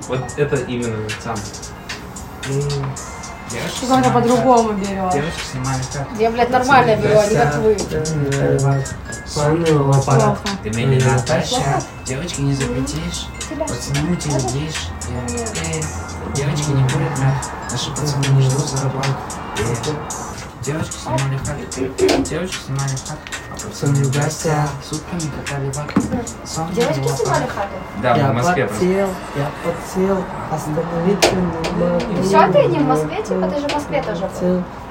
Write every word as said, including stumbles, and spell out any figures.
Вот это именно сам. Девушки, что-то по-другому берет. Девушки снимали как? Я, блядь, нормально беру, а не как вы. Плохо. Ты меня Наташа, девочки не запретишь, пацаны ты любишь. Девочки не курят мед, наши пацаны не ждут за работу. Девочки снимали хат, девочки снимали хат, а пацаны в гостях, сутками катали вак. Девочки снимали хату? Да, Я в Москве просто. подсел, я подсел, остановиться не могу. Все, ты не в Москве, типа, ты же в Москве тоже был. Подсел,